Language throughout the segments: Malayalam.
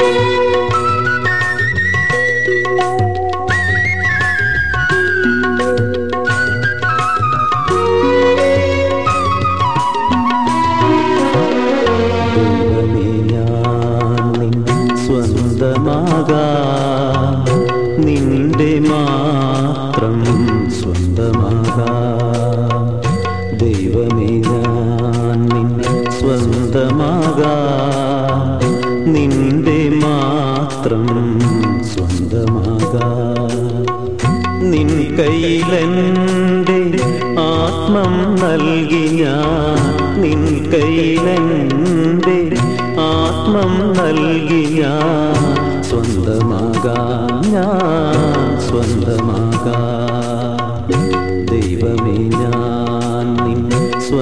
നിന്റെ മാത്രം സ്വന്തമാകാം ദൈവമേ ഞാൻ നിന്നെ സ്വന്തമാകാം നിന്റെ മാത്രം സ്വന്തമാകാം നിൻ കയ്യിലെൻ്റെ ആത്മം നൽകി ഞാൻ നിൻ കയ്യിലെൻ്റെ ആത്മം നൽകി ഞാൻ സ്വന്തമാകാം ഞാൻ സ്വന്തമാകാം ദൈവമേ ഞാൻ നിന്നെ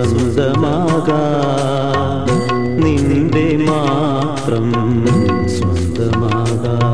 സ്വന്തമാകാം നിന്റെ മാത്രം സ്വന്തമാകാം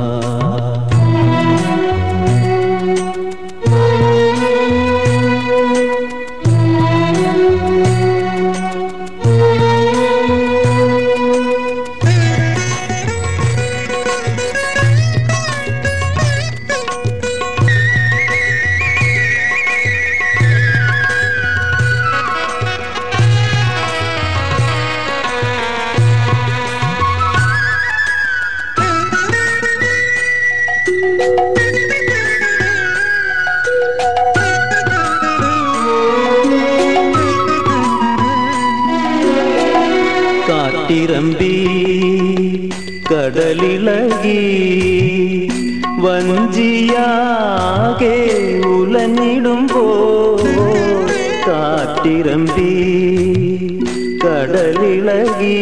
കാട്ടിരമ്പി കടലിളകി വഞ്ചിയാകെ ഉലഞ്ഞിടുമ്പോൾ കാട്ടിരമ്പി കടലിളകി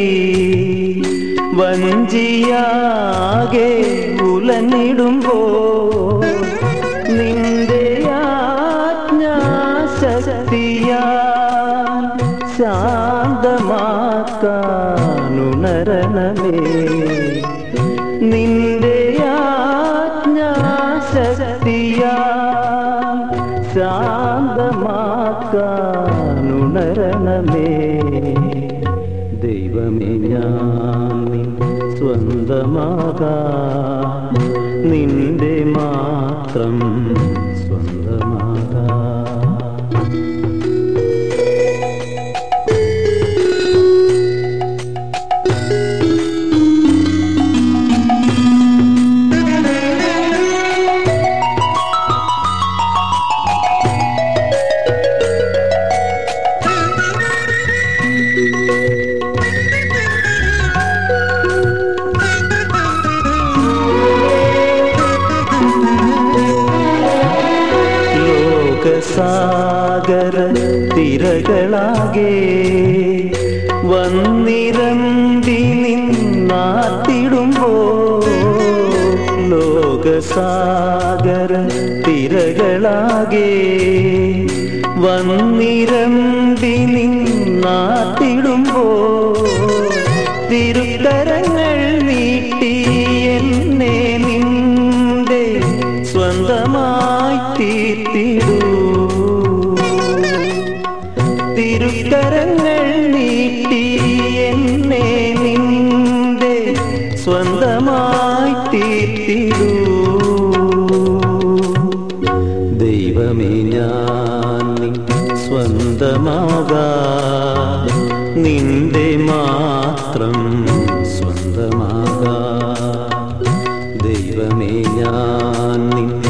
വഞ്ചിയാകെ ഉലഞ്ഞിടുമ്പോൾ നിന്റെ ആജ്ഞാശക്തിയാ ശാന്തമാക്കാനുണരണമേ നിന്റെ ആജ്ഞാശക്തിയാ ശാന്തമാക്കാനുണരണമേ ദൈവമേ ഞാൻ നിന്നെ സ്വന്തമാകാം നിന്റെ മാത്രം സ്വന്തമാകാം സാഗര തിരകളാകെ വന്നിരമ്പി നിന്നാത്തിടുമ്പോൾ ലോകസാഗര തിരകളാകെ വന്നിരമ്പി നിന്നാത്തിടുമ്പോൾ തിരുക്കരങ്ങൾ നീട്ടി എന്നെ നിന്റെ സ്വന്തമായി തീർത്തിടൂ തിരുക്കരങ്ങൾ നീട്ടി എന്നെ നിന്റെ സ്വന്തമായി തീർത്തിടൂ ദൈവമേ ഞാൻ നിന്നെ സ്വന്തമാകാം നിന്റെ മാത്രം സ്വന്തമാകാം ദൈവമേ ഞാൻ നിന്നെ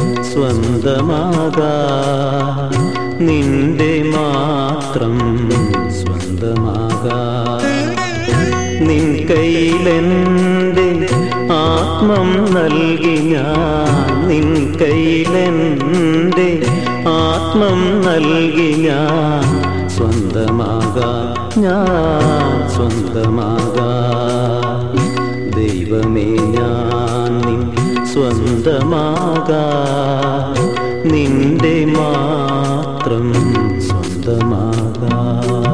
സ്വന്തമാകാം നിന്റെ മാത്രം സ്വന്തമാകാം നിൻ കയ്യിലെൻ്റെ ആത്മം നൽകി ഞാൻ നിൻ കയ്യിലെൻ്റെ ആത്മം നൽകി ഞാൻ സ്വന്തമാകാം ഞാൻ സ്വന്തമാകാം ദൈവമേ ഞാൻ നിന്നെ സ്വന്തമാകാം നിന്റെ മാത്രം സ്വന്തമാകാം